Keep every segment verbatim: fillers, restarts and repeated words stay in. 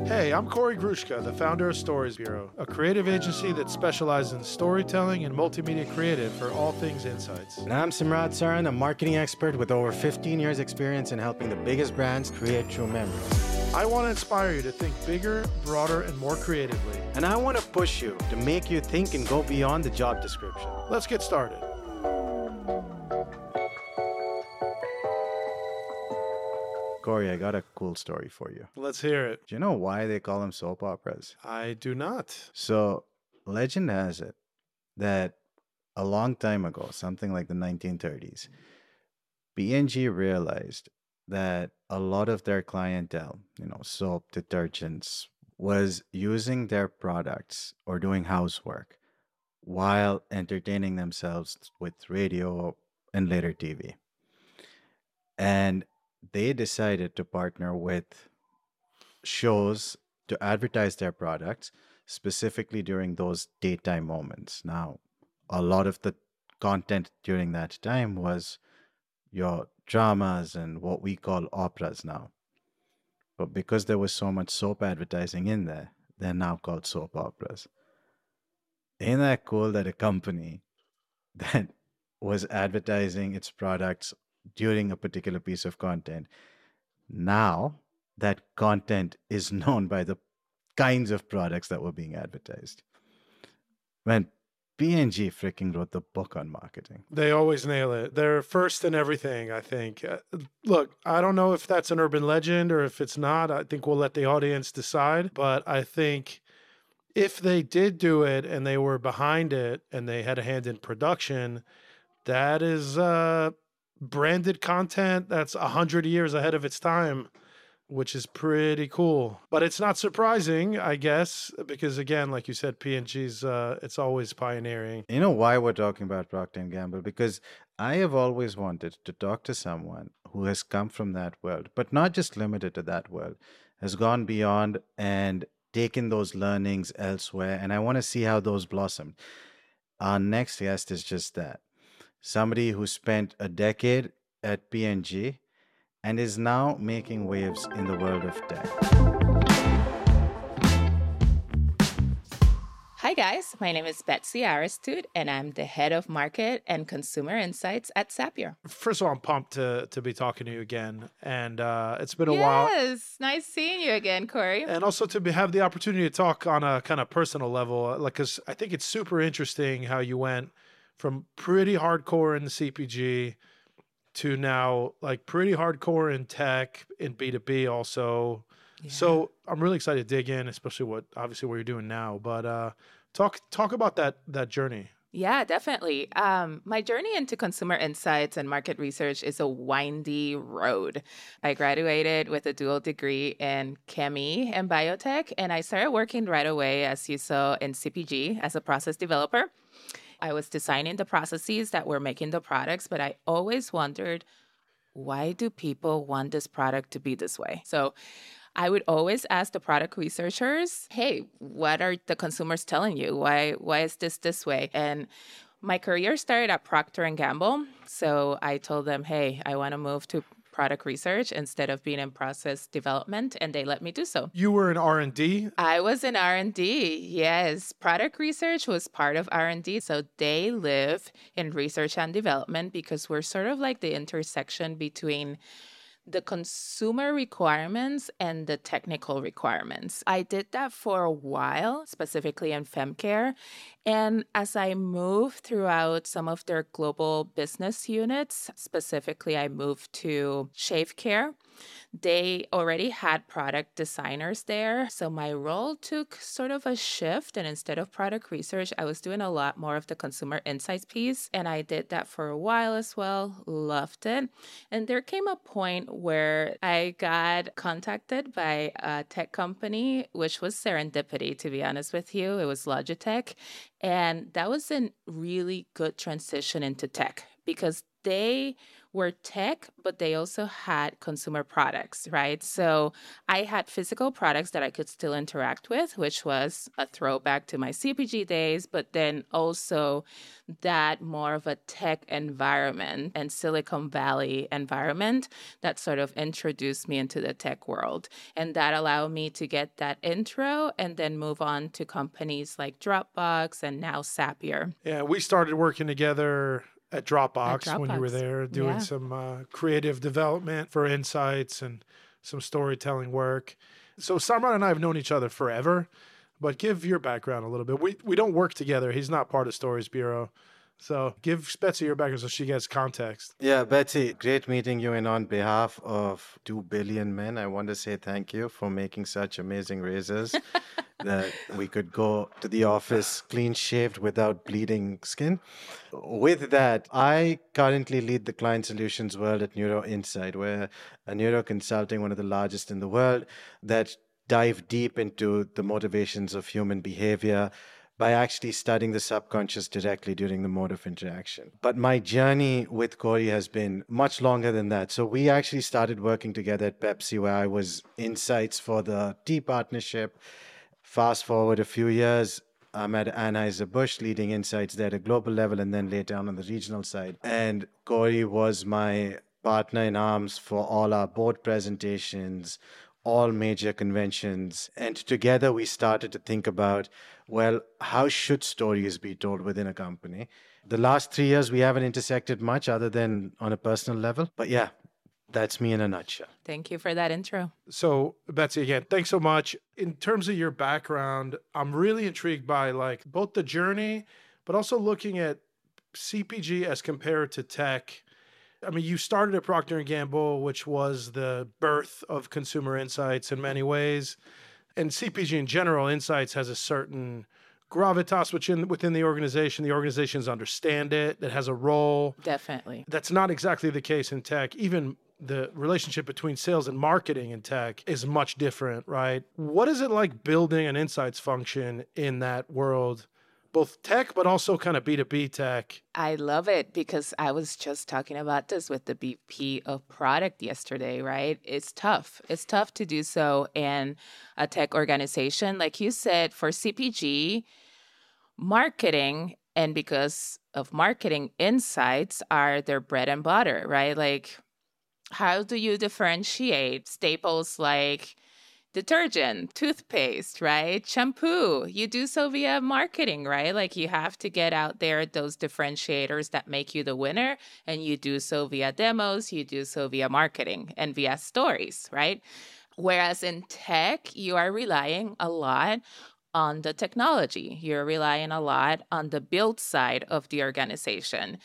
Hey, I'm Corey Grushka, the founder of Stories Bureau, a creative agency that specializes in storytelling and multimedia creative for all things insights. And I'm Simrat Saran, a marketing expert with over fifteen years experience in helping the biggest brands create true memories. I want to inspire you to think bigger, broader, and more creatively. And I want to push you to make you think and go beyond the job description. Let's get started. Corey, I got a cool story for you. Let's hear it. Do you know why they call them soap operas? I do not. So, legend has it that a long time ago, something like the nineteen thirties, P and G realized that a lot of their clientele, you know, soap, detergents, was using their products or doing housework while entertaining themselves with radio and later T V. And they decided to partner with shows to advertise their products, specifically during those daytime moments. Now, a lot of the content during that time was your dramas and what we call operas now. But because there was so much soap advertising in there, they're now called soap operas. Ain't that cool that a company that was advertising its products during a particular piece of content, now that content is known by the kinds of products that were being advertised? Man, P and G freaking wrote the book on marketing. They always nail it. They're first in everything, I think. Uh, look, I don't know if that's an urban legend or if it's not. I think we'll let the audience decide. But I think if they did do it and they were behind it and they had a hand in production, that is uh, branded content that's one hundred years ahead of its time, which is pretty cool. But it's not surprising, I guess, because again, like you said, P and G's, uh, it's always pioneering. You know why we're talking about Procter and Gamble? Because I have always wanted to talk to someone who has come from that world, but not just limited to that world, has gone beyond and taken those learnings elsewhere. And I want to see how those blossomed. Our next guest is just that. Somebody who spent a decade at P and G and is now making waves in the world of tech. Hi guys, my name is Betsy Aristide, and I'm the head of market and consumer insights at Zapier. First of all, I'm pumped to to be talking to you again, and uh, it's been a yes, while. Yes, nice seeing you again, Corey. And also to be, have the opportunity to talk on a kind of personal level, like because I think it's super interesting how you went from pretty hardcore in the C P G to now like pretty hardcore in tech, in B two B also. Yeah. So I'm really excited to dig in, especially what obviously what you're doing now. But uh, talk talk about that that journey. Yeah, definitely. Um, my journey into consumer insights and market research is a windy road. I graduated with a dual degree in chemie and biotech, and I started working right away, as you saw, in C P G as a process developer. I was designing the processes that were making the products, but I always wondered, why do people want this product to be this way? So I would always ask the product researchers, hey, what are the consumers telling you? Why why is this this way? And my career started at Procter and Gamble. So I told them, hey, I want to move to product research instead of being in process development, and they let me do so. You were in R and D? I was in R and D, yes. Product research was part of R and D, so they live in research and development because we're sort of like the intersection between the consumer requirements and the technical requirements. I did that for a while, specifically in FemCare. And as I moved throughout some of their global business units, specifically I moved to Shave Care. They already had product designers there. So my role took sort of a shift. And instead of product research, I was doing a lot more of the consumer insights piece. And I did that for a while as well. Loved it. And there came a point where I got contacted by a tech company, which was serendipity, to be honest with you. It was Logitech. And that was a really good transition into tech because they were tech, but they also had consumer products, right? So I had physical products that I could still interact with, which was a throwback to my C P G days, but then also that more of a tech environment and Silicon Valley environment that sort of introduced me into the tech world. And that allowed me to get that intro and then move on to companies like Dropbox and now Zapier. Yeah, we started working together at Dropbox, At Dropbox. when you were there doing Yeah. some uh, creative development for insights and some storytelling work. So Samrat and I have known each other forever, but give your background a little bit. We we don't work together. He's not part of Stories Bureau. So give Betsy your background so she gets context. Yeah, Betsy, great meeting you. And on behalf of two billion men, I want to say thank you for making such amazing razors that we could go to the office clean shaved without bleeding skin. With that, I currently lead the client solutions world at Neuro Insight. We're a neuro consulting, one of the largest in the world, that dive deep into the motivations of human behavior by actually studying the subconscious directly during the mode of interaction. But my journey with Corey has been much longer than that. So we actually started working together at Pepsi, where I was insights for the tea partnership. Fast forward a few years, I'm at Anheuser-Busch leading insights there at a global level and then later on on the regional side. And Corey was my partner in arms for all our board presentations, all major conventions. And together we started to think about, well, how should stories be told within a company? The last three years, we haven't intersected much other than on a personal level. But yeah, that's me in a nutshell. Thank you for that intro. So Betsy, again, thanks so much. In terms of your background, I'm really intrigued by like both the journey, but also looking at C P G as compared to tech. I mean, you started at Procter and Gamble, which was the birth of consumer insights in many ways. And C P G in general, insights has a certain gravitas within, within the organization. The organizations understand it. It has a role. Definitely. That's not exactly the case in tech. Even the relationship between sales and marketing in tech is much different, right? What is it like building an insights function in that world? Both tech, but also kind of B two B tech. I love it because I was just talking about this with the V P of product yesterday, right? It's tough. It's tough to do so in a tech organization. Like you said, for C P G, marketing, and because of marketing, insights are their bread and butter, right? Like, how do you differentiate staples like detergent, toothpaste, right? Shampoo. You do so via marketing, right? Like you have to get out there those differentiators that make you the winner, and you do so via demos, you do so via marketing and via stories, right? Whereas in tech, you are relying a lot on the technology. You're relying a lot on the build side of the organization.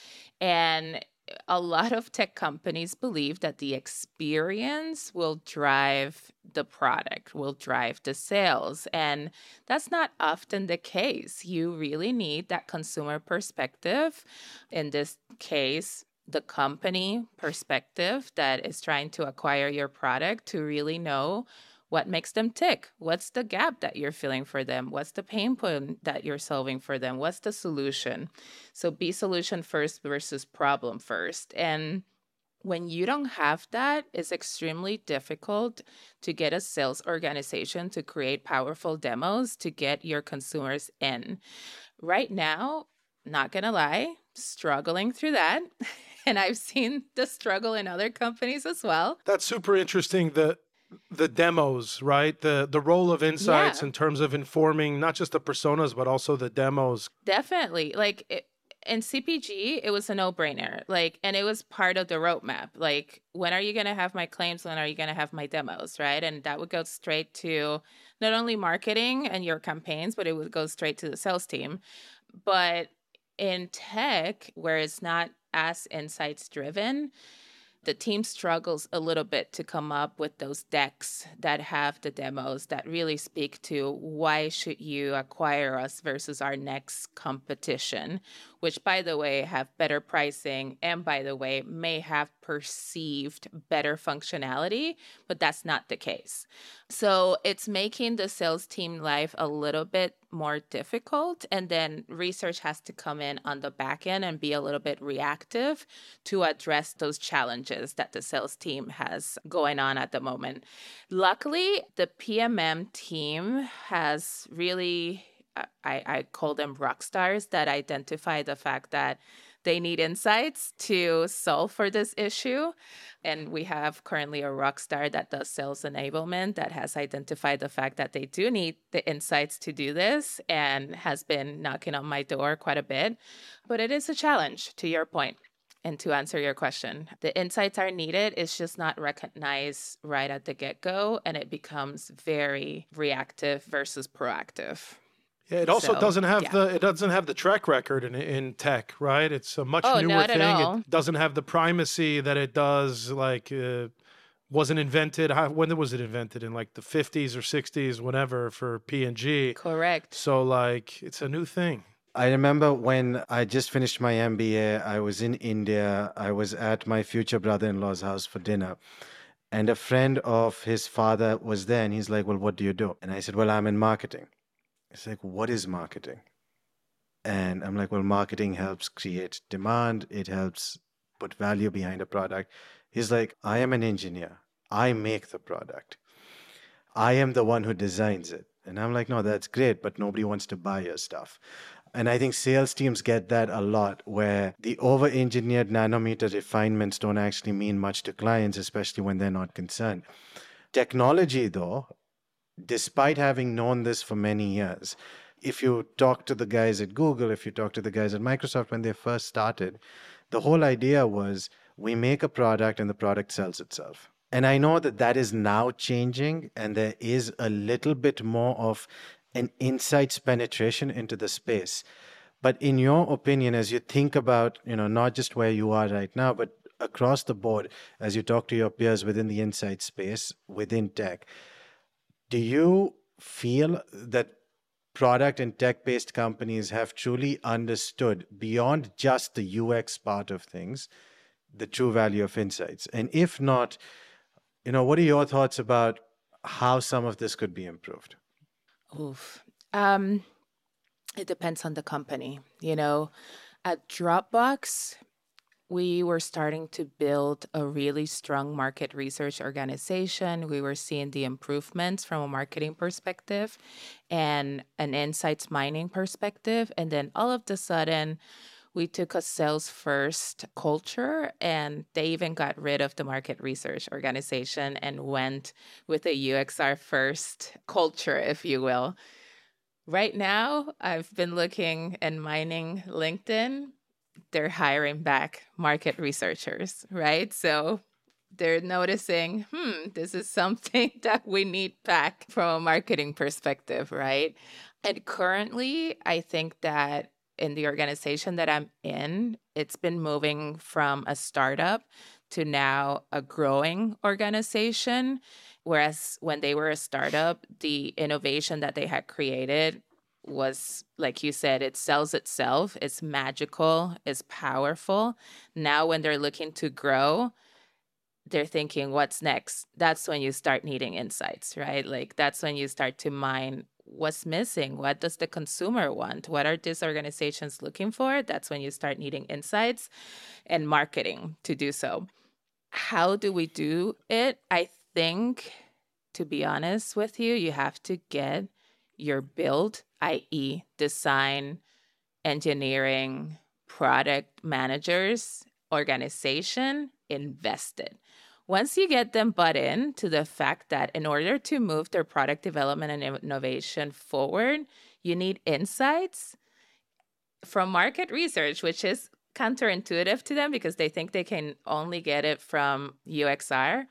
And a lot of tech companies believe that the experience will drive the product, will drive the sales. And that's not often the case. You really need that consumer perspective. In this case, the company perspective that is trying to acquire your product to really know what makes them tick. What's the gap that you're filling for them? What's the pain point that you're solving for them? What's the solution? So be solution first versus problem first. And when you don't have that, it's extremely difficult to get a sales organization to create powerful demos to get your consumers in. Right now, not gonna lie, struggling through that. And I've seen the struggle in other companies as well. That's super interesting. The the demos, right? The the role of insights Yeah. in terms of informing not just the personas, but also the demos. Definitely. Like it, in C P G, it was a no-brainer. Like, and it was part of the roadmap. Like, when are you going to have my claims? When are you going to have my demos? Right. And that would go straight to not only marketing and your campaigns, but it would go straight to the sales team. But in tech, where it's not as insights driven, the team struggles a little bit to come up with those decks that have the demos that really speak to why should you acquire us versus our next competition. which, by the way, have better pricing and, by the way, may have perceived better functionality, but that's not the case. So it's making the sales team life a little bit more difficult. And then research has to come in on the back end and be a little bit reactive to address those challenges that the sales team has going on at the moment. Luckily, the P M M team has really, I, I call them rock stars that identify the fact that they need insights to solve for this issue. And we have currently a rock star that does sales enablement that has identified the fact that they do need the insights to do this and has been knocking on my door quite a bit. But it is a challenge, to your point. And to answer your question, the insights are needed. It's just not recognized right at the get-go, and it becomes very reactive versus proactive. Yeah, it also So, doesn't have yeah. the it doesn't have the track record in in tech, right? It's a much Oh, newer not at thing. all. It doesn't have the primacy that it does. Like, uh, wasn't invented. How, when was it invented? In like the fifties or sixties, whatever, for P and G. Correct. So like, it's a new thing. I remember when I just finished my M B A, I was in India. I was at my future brother-in-law's house for dinner. And a friend of his father was there, and he's like, well, what do you do? And I said, well, I'm in marketing. He's like, what is marketing? And I'm like, well, marketing helps create demand. It helps put value behind a product. He's like, I am an engineer. I make the product. I am the one who designs it. And I'm like, no, that's great, but nobody wants to buy your stuff. And I think sales teams get that a lot, where the over-engineered nanometer refinements don't actually mean much to clients, especially when they're not concerned. Technology, though, despite having known this for many years, if you talk to the guys at Google, if you talk to the guys at Microsoft when they first started, the whole idea was we make a product and the product sells itself. And I know that that is now changing, and there is a little bit more of an insights penetration into the space. But in your opinion, as you think about, you know, not just where you are right now, but across the board, as you talk to your peers within the insight space, within tech, do you feel that product and tech-based companies have truly understood, beyond just the U X part of things, the true value of insights? And if not, you know, what are your thoughts about how some of this could be improved? Oof. Um, it depends on the company. You know, at Dropbox, we were starting to build a really strong market research organization. We were seeing the improvements from a marketing perspective and an insights mining perspective. And then all of a sudden, we took a sales first culture, and they even got rid of the market research organization and went with a U X R first culture, if you will. Right now, I've been looking and mining LinkedIn. They're hiring back market researchers, right? So they're noticing, hmm, this is something that we need back from a marketing perspective, right? And currently, I think that in the organization that I'm in, it's been moving from a startup to now a growing organization. Whereas when they were a startup, the innovation that they had created was, like you said, it sells itself. It's magical. It's powerful. Now, when they're looking to grow, they're thinking, what's next? That's when you start needing insights, right? Like, that's when you start to mine what's missing. What does the consumer want? What are these organizations looking for? That's when you start needing insights and marketing to do so. How do we do it? I think, to be honest with you, you have to get your build, that is design, engineering, product managers, organization invested. Once you get them bought in to the fact that in order to move their product development and innovation forward, you need insights from market research, which is counterintuitive to them because they think they can only get it from U X R.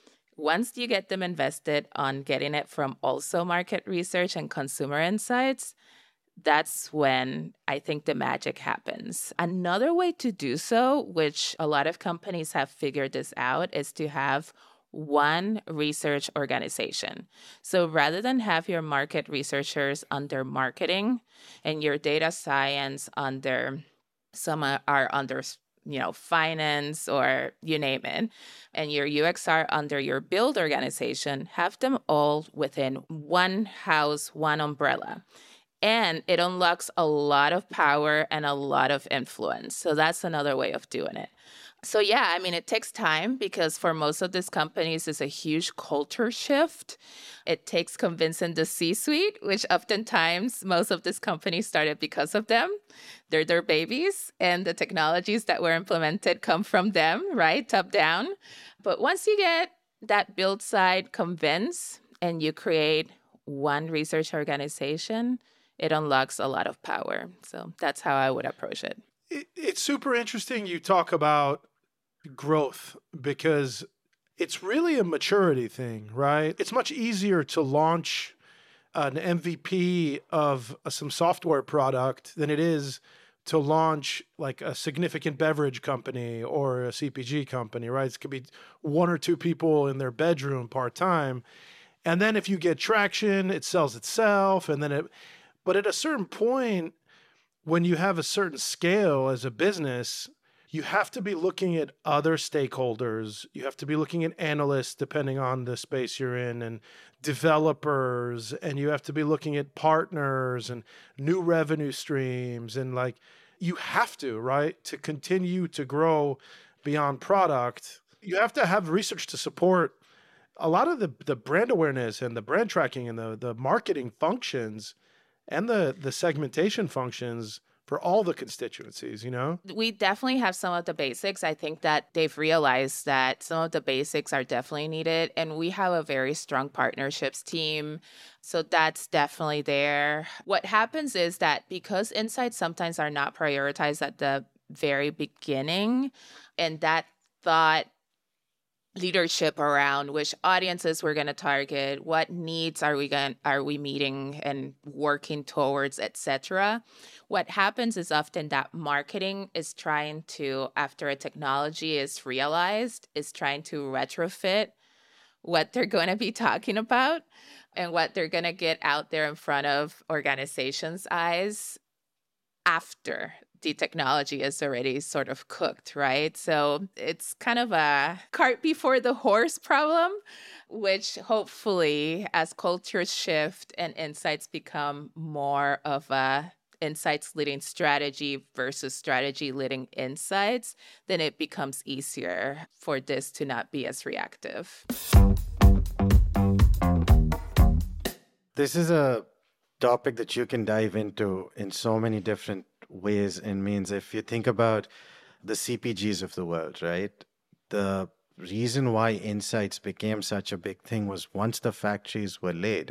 Once you get them invested on getting it from also market research and consumer insights, that's when I think the magic happens. Another way to do so, which a lot of companies have figured this out, is to have one research organization. So rather than have your market researchers under marketing and your data science under Some are, are under, you know, finance or you name it. And your U X are under your build organization. Have them all within one house, one umbrella. And it unlocks a lot of power and a lot of influence. So that's another way of doing it. So yeah, I mean, it takes time because for most of these companies, it's a huge culture shift. It takes convincing the C-suite, which oftentimes most of these companies started because of them. They're their babies, and the technologies that were implemented come from them, right? Top down. But once you get that build side convinced and you create one research organization, it unlocks a lot of power. So that's how I would approach it. It, it's super interesting you talk about growth because it's really a maturity thing, right? It's much easier to launch an M V P of uh, some software product than it is to launch like a significant beverage company or a C P G company, right? It could be one or two people in their bedroom part-time. And then if you get traction, it sells itself. And then it, but at a certain point, when you have a certain scale as a business, you have to be looking at other stakeholders. You have to be looking at analysts, depending on the space you're in, and developers. And you have to be looking at partners and new revenue streams. And like, you have to, right? To continue to grow beyond product, you have to have research to support a lot of the, the brand awareness and the brand tracking and the, the marketing functions and the, the segmentation functions for all the constituencies, you know? We definitely have some of the basics. I think that they've realized that some of the basics are definitely needed. And we have a very strong partnerships team. So that's definitely there. What happens is that because insights sometimes are not prioritized at the very beginning, and that thought leadership around which audiences we're going to target, what needs are we going are we meeting and working towards, et cetera. What happens is often that marketing is trying to, after a technology is realized, is trying to retrofit what they're going to be talking about and what they're going to get out there in front of organizations' eyes after the technology is already sort of cooked, right? So it's kind of a cart before the horse problem, which hopefully as cultures shift and insights become more of a insights leading strategy versus strategy leading insights, then it becomes easier for this to not be as reactive. This is a topic that you can dive into in so many different ways and means. If you think about the C P Gs of the world, right? The reason why insights became such a big thing was once the factories were laid,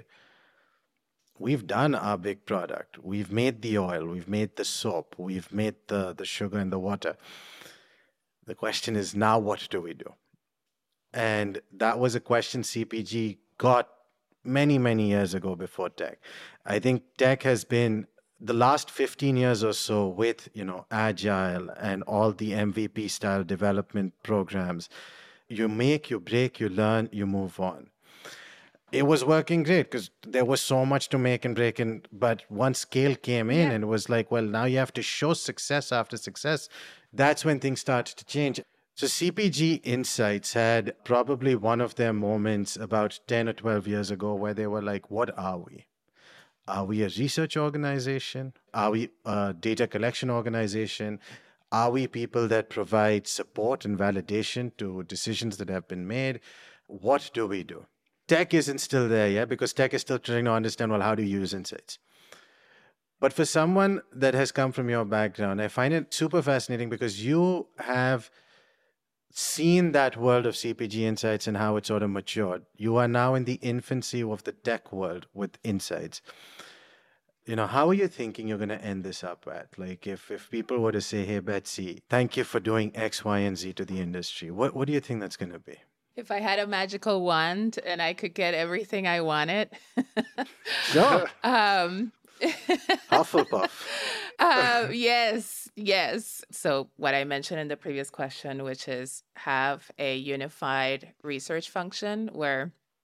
we've done our big product. We've made the oil, we've made the soap, we've made the, the sugar and the water. The question is now, what do we do? And that was a question C P G got many, many years ago before tech. I think tech has been the last fifteen years or so with, you know, Agile and all the M V P style development programs. You make, you break, you learn, you move on. It was working great because there was so much to make and break. And, but once scale came in, yeah. and it was like, well, now you have to show success after success. That's when things started to change. So C P G Insights had probably one of their moments about ten or twelve years ago where they were like, what are we? Are we a research organization? Are we a data collection organization? Are we people that provide support and validation to decisions that have been made? What do we do? Tech isn't still there, yeah, because tech is still trying to understand, well, how do you use insights? But for someone that has come from your background, I find it super fascinating because you have seen that world of C P G Insights and how it sort of matured. You are now in the infancy of the tech world with insights. You know, how are you thinking you're going to end this up at? Like, if, if people were to say, hey, Betsy, thank you for doing X, Y, and Z to the industry, what, what do you think that's going to be? If I had a magical wand and I could get everything I wanted. Sure. um, Hufflepuff. uh, yes, yes. So what I mentioned in the previous question, which is have a unified research function where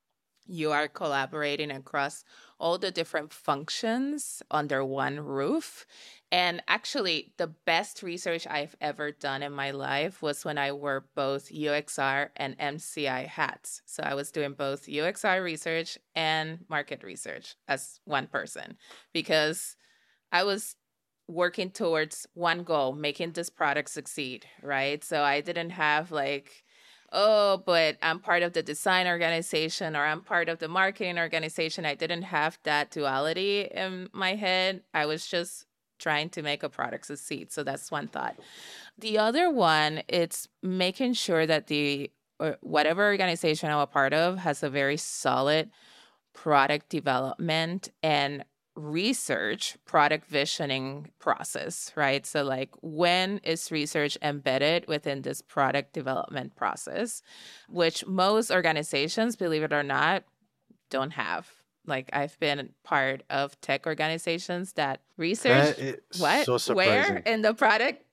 You are collaborating across all the different functions under one roof. And actually, the best research I've ever done in my life was when I wore both U X R and M C I hats. So I was doing both U X R research and market research as one person, because I was working towards one goal, making this product succeed, right? So I didn't have like, oh, but I'm part of the design organization or I'm part of the marketing organization. I didn't have that duality in my head. I was just trying to make a product succeed. So that's one thought. The other one, it's making sure that the or whatever organization I'm a part of has a very solid product development and research product visioning process, right? So like, when is research embedded within this product development process, which most organizations, believe it or not, don't have. Like, I've been part of tech organizations that research That is what so where surprising. in the product.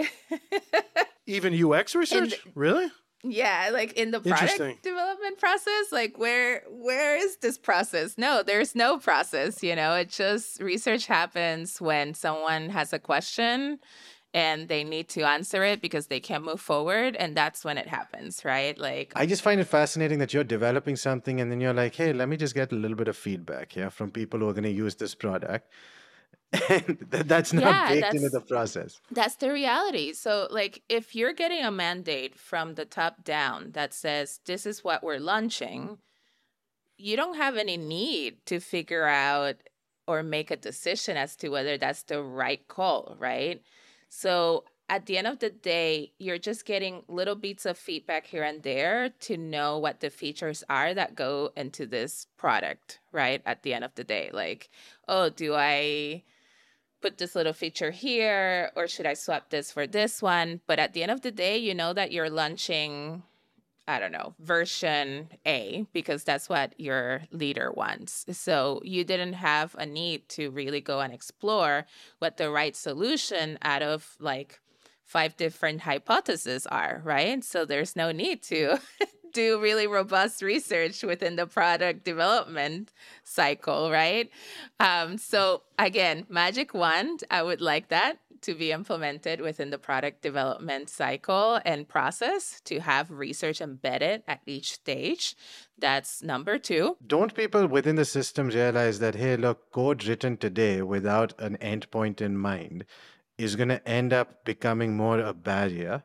Even U X research? Really? Yeah, like in the Interesting. product development process, like where where is this process? No, there's no process, you know. It just, research happens when someone has a question and they need to answer it because they can't move forward, and that's when it happens, right? Like, I just find it fascinating that you're developing something and then you're like, hey, let me just get a little bit of feedback here from people who are going to use this product. And th- that's not yeah, baked into that's the process. That's the reality. So, like, if you're getting a mandate from the top down that says, this is what we're launching, you don't have any need to figure out or make a decision as to whether that's the right call, right? So, at the end of the day, you're just getting little bits of feedback here and there to know what the features are that go into this product, right? At the end of the day, like, oh, do I put this little feature here, or should I swap this for this one? But at the end of the day, you know that you're launching, I don't know, version A, because that's what your leader wants. So you didn't have a need to really go and explore what the right solution out of like five different hypotheses are, right? So there's no need to do really robust research within the product development cycle, right? Um, so again, magic wand, I would like that to be implemented within the product development cycle and process, to have research embedded at each stage. That's number two. Don't people within the system realize that, hey, look, code written today without an endpoint in mind is going to end up becoming more a barrier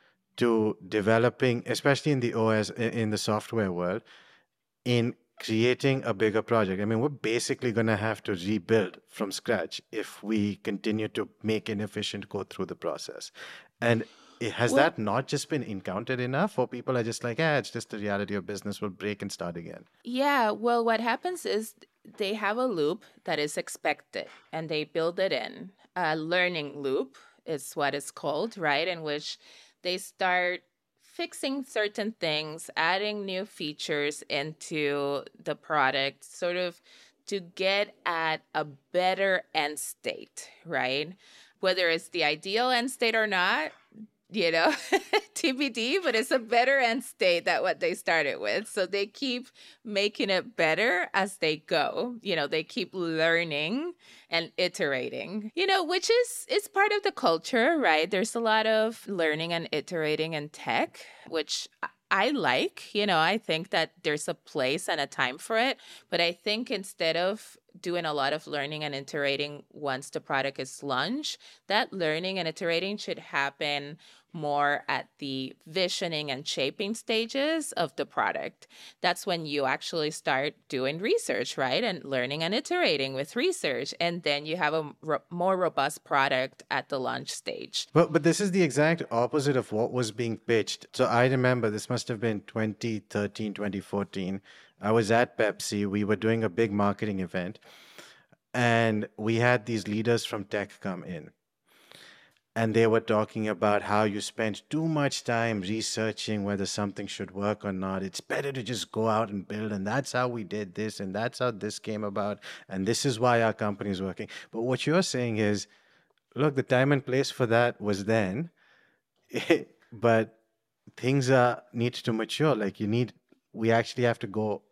to developing, especially in the O S, i- in the software world, in creating a bigger project? I mean, we're basically going to have to rebuild from scratch if we continue to make inefficient code through the process. And it, has Well, that not just been encountered enough, or people are just like, yeah, it's just the reality of business, we'll break and start again? yeah, well, what happens is they have a loop that is expected and they build it in. A learning loop is what it's called, right? In which they start fixing certain things, adding new features into the product, sort of to get at a better end state, right? Whether it's the ideal end state or not, you know, T B D, but it's a better end state than what they started with. So they keep making it better as they go. You know, they keep learning and iterating, you know, which is is part of the culture, right? There's a lot of learning and iterating in tech, which I I like. You know, I think that there's a place and a time for it. But I think instead of doing a lot of learning and iterating once the product is launched, that learning and iterating should happen more at the visioning and shaping stages of the product. That's when you actually start doing research, right? And learning and iterating with research. And then you have a ro- more robust product at the launch stage. But but this is the exact opposite of what was being pitched. So I remember this must have been twenty thirteen, twenty fourteen. I was at Pepsi. We were doing a big marketing event, and we had these leaders from tech come in. And they were talking about how you spend too much time researching whether something should work or not. It's better to just go out and build. And that's how we did this. And that's how this came about. And this is why our company is working. But what you're saying is, look, the time and place for that was then. But things are need to mature. Like you need, we actually have to go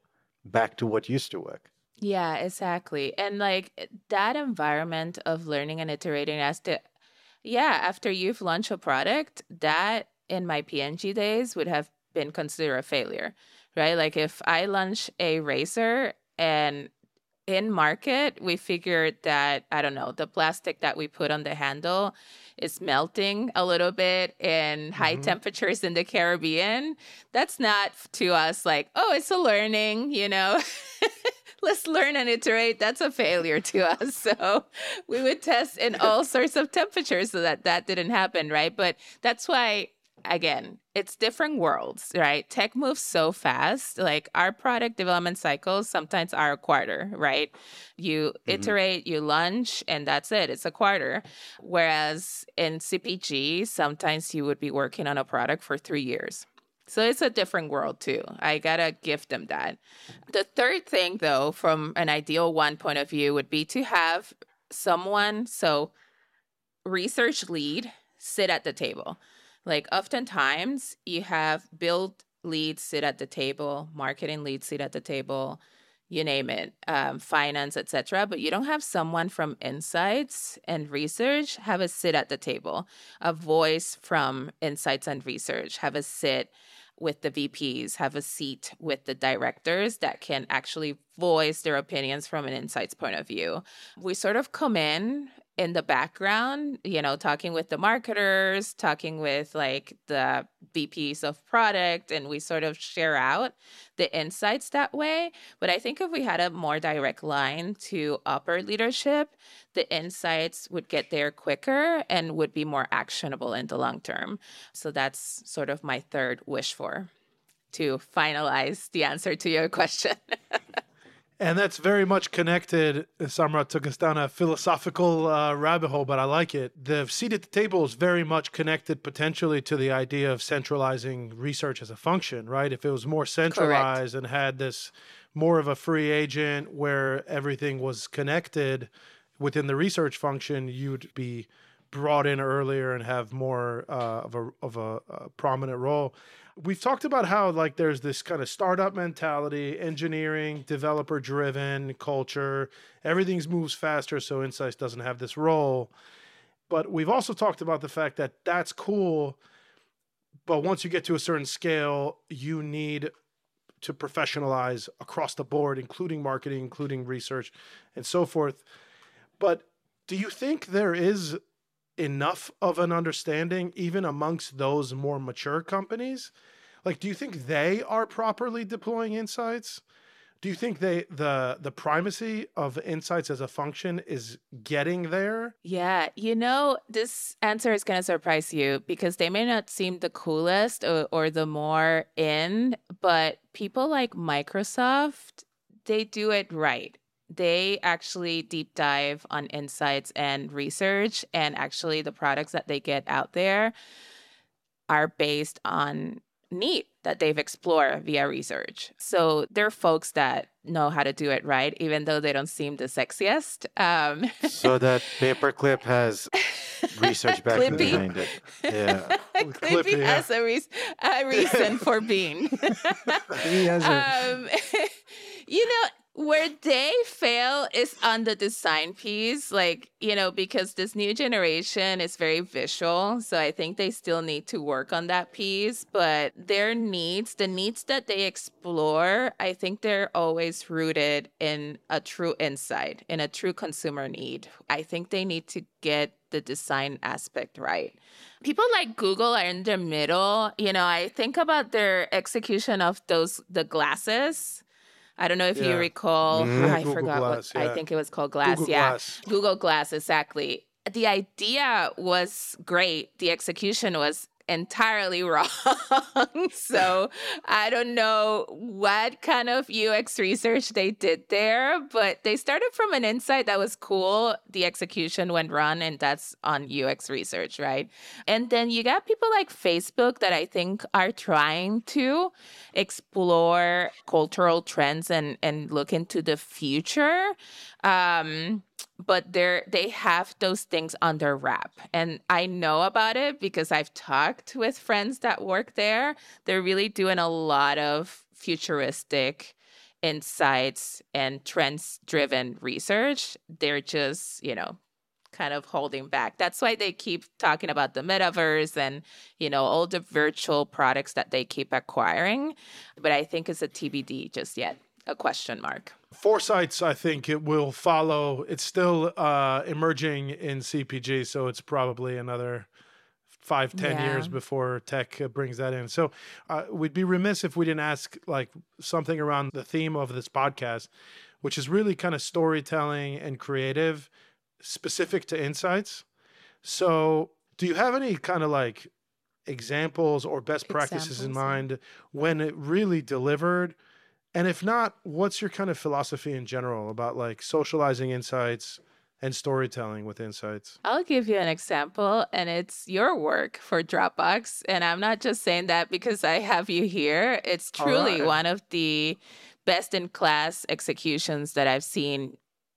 back to what used to work. Yeah, exactly. And like that environment of learning and iterating as to, yeah, after you've launched a product, that in my P and G days would have been considered a failure, right? Like if I launch a razor and in market, we figured that, I don't know, the plastic that we put on the handle is melting a little bit in high Mhm. temperatures in the Caribbean. That's not to us like, oh, it's a learning, you know? Let's learn and iterate. That's a failure to us. So we would test in all sorts of temperatures so that that didn't happen, right? But that's why, again, it's different worlds, right? Tech moves so fast. Like our product development cycles sometimes are a quarter, right? You Mhm. iterate, you launch, and that's it. It's a quarter. Whereas in C P G, sometimes you would be working on a product for three years. So it's a different world too. I gotta give them that. The third thing, though, from an ideal one point of view, would be to have someone, so research lead, sit at the table. Like oftentimes you have build leads sit at the table, marketing leads sit at the table, you name it, um, finance, et cetera. But you don't have someone from insights and research have a sit at the table, a voice from insights and research, have a sit with the V Ps, have a seat with the directors that can actually voice their opinions from an insights point of view. We sort of come in in the background, you know, talking with the marketers, talking with like the V Ps of product, and we sort of share out the insights that way. But I think if we had a more direct line to upper leadership, the insights would get there quicker and would be more actionable in the long term. So that's sort of my third wish for, to finalize the answer to your question. And that's very much connected. Samra took us down a philosophical uh, rabbit hole, but I like it. The seat at the table is very much connected potentially to the idea of centralizing research as a function, right? If it was more centralized and had this more of a free agent where everything was connected within the research function, you'd be brought in earlier and have more uh, of a of a, a prominent role. We've talked about how like there's this kind of startup mentality, engineering, developer driven culture. Everything moves faster, so Insights doesn't have this role. But we've also talked about the fact that that's cool, but once you get to a certain scale, you need to professionalize across the board, including marketing, including research, and so forth. But do you think there is enough of an understanding even amongst those more mature companies? Like, do you think they are properly deploying insights? Do you think they the the primacy of insights as a function is getting there? Yeah, you know, this answer is going to surprise you because they may not seem the coolest or, or the more in, but people like Microsoft, they do it right. They actually deep dive on insights and research, and actually the products that they get out there are based on need that they've explored via research. So they're folks that know how to do it right, even though they don't seem the sexiest. Um, So that paperclip has research backing Clippy. behind it. Yeah. Clippy, Clippy yeah. has a, reas- a reason for being. He has a, um, you know, where they fail is on the design piece, like, you know, because this new generation is very visual. So I think they still need to work on that piece. But their needs, the needs that they explore, I think they're always rooted in a true insight, in a true consumer need. I think they need to get the design aspect right. People like Google are in the middle. You know, I think about their execution of those, the glasses. I don't know if you Yeah. recall. Mhm. I Google forgot Glass, what I yeah. think it was called. Glass. Google yeah. Glass. Google Glass, exactly. The idea was great. The execution was entirely wrong. So I don't know what kind of U X research they did there, but they started from an insight that was cool. The execution went wrong, and that's on U X research, right? And then you got people like Facebook that I think are trying to explore cultural trends and, and look into the future. Um, but they're they have those things under wrap, and I know about it because I've talked with friends that work there. They're really doing a lot of futuristic insights and trends-driven research. They're just, you know, kind of holding back. That's why they keep talking about the metaverse and, you know, all the virtual products that they keep acquiring. But I think it's a T B D just yet, a question mark. Foresights, I think it will follow. It's still uh, emerging in C P G, so it's probably another five, ten Yeah. years before tech uh, brings that in. So uh, we'd be remiss if we didn't ask like something around the theme of this podcast, which is really kind of storytelling and creative, specific to insights. So do you have any kind of like examples or best practices in Examples, yeah. mind when it really delivered? And if not, what's your kind of philosophy in general about like socializing insights and storytelling with insights? I'll give you an example, and it's your work for Dropbox. And I'm not just saying that because I have you here. It's All truly right. one of the best in class executions that I've seen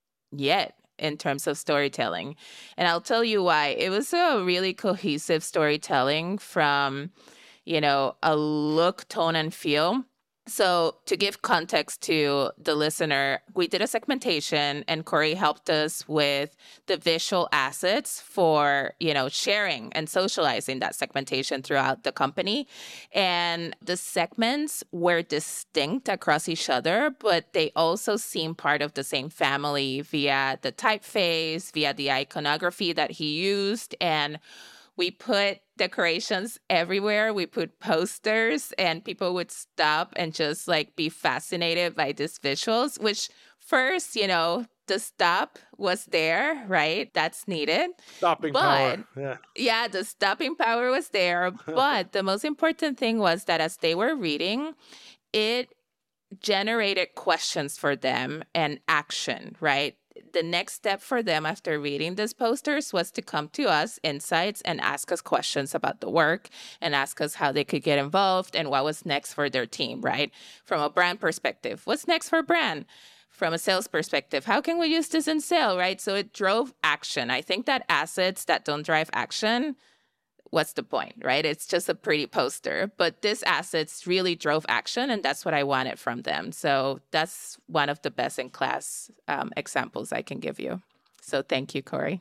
yet in terms of storytelling. And I'll tell you why. It was a really cohesive storytelling from, you know, a look, tone, and feel. So to give context to the listener, we did a segmentation and Corey helped us with the visual assets for, you know, sharing and socializing that segmentation throughout the company. And the segments were distinct across each other, but they also seem part of the same family via the typeface, via the iconography that he used. And we put decorations everywhere. We put posters, and people would stop and just like be fascinated by these visuals, which first, you know, the stop was there, right? That's needed. Stopping But power. Yeah. yeah, the stopping power was there. But the most important thing was that as they were reading, it generated questions for them and action, right? The next step for them after reading these posters was to come to us, Insights, and ask us questions about the work and ask us how they could get involved and what was next for their team, right? From a brand perspective, what's next for brand? From a sales perspective, how can we use this in sale, right? So it drove action. I think that assets that don't drive action, what's the point, right? It's just a pretty poster. But this assets really drove action, and that's what I wanted from them. So that's one of the best in class um, examples I can give you. So thank you, Corey.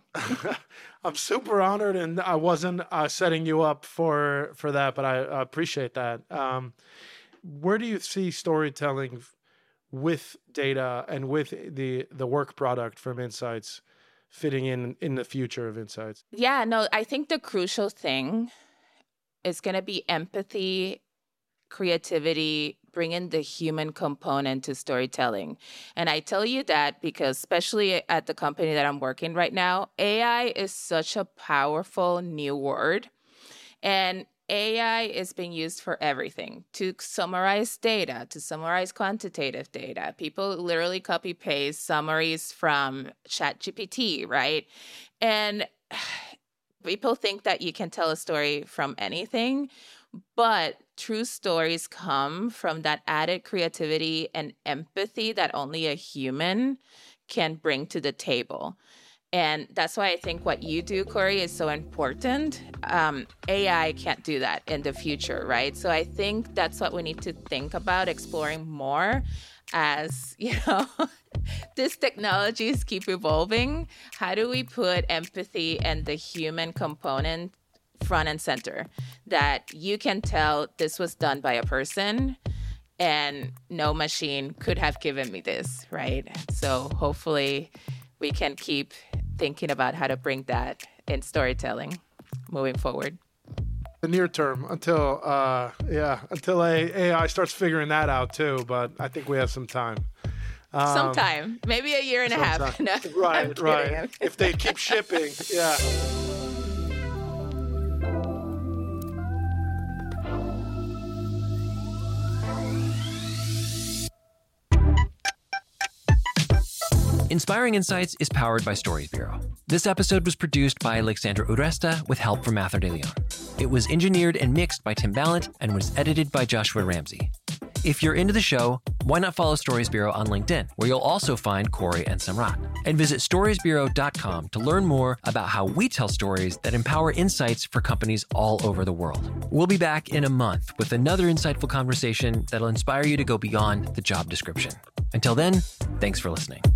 I'm super honored, and I wasn't uh, setting you up for for that, but I uh, appreciate that. Um, where do you see storytelling f- with data and with the the work product from Insights fitting in in the future of Insights? Yeah, no, I think the crucial thing is going to be empathy, creativity, bringing the human component to storytelling. And I tell you that because, especially at the company that I'm working right now, A I is such a powerful new word. And A I is being used for everything, to summarize data, to summarize quantitative data. People literally copy paste summaries from ChatGPT, right? And people think that you can tell a story from anything, but true stories come from that added creativity and empathy that only a human can bring to the table. And that's why I think what you do, Corey, is so important. Um, A I can't do that in the future, right? So I think that's what we need to think about exploring more as, you know, these technologies keep evolving. How do we put empathy and the human component front and center? That you can tell this was done by a person and no machine could have given me this, right? So hopefully we can keep thinking about how to bring that in storytelling moving forward. The near term, until uh, yeah, until A- AI starts figuring that out too. But I think we have some time. Um, Sometime, maybe a year and a half. sometime. No, I'm Right, kidding. right. If they keep shipping, yeah. Inspiring Insights is powered by Stories Bureau. This episode was produced by Alexandra Uresta with help from Mather de Leon. It was engineered and mixed by Tim Ballant and was edited by Joshua Ramsey. If you're into the show, why not follow Stories Bureau on LinkedIn, where you'll also find Corey and Samrat. And visit stories bureau dot com to learn more about how we tell stories that empower insights for companies all over the world. We'll be back in a month with another insightful conversation that'll inspire you to go beyond the job description. Until then, thanks for listening.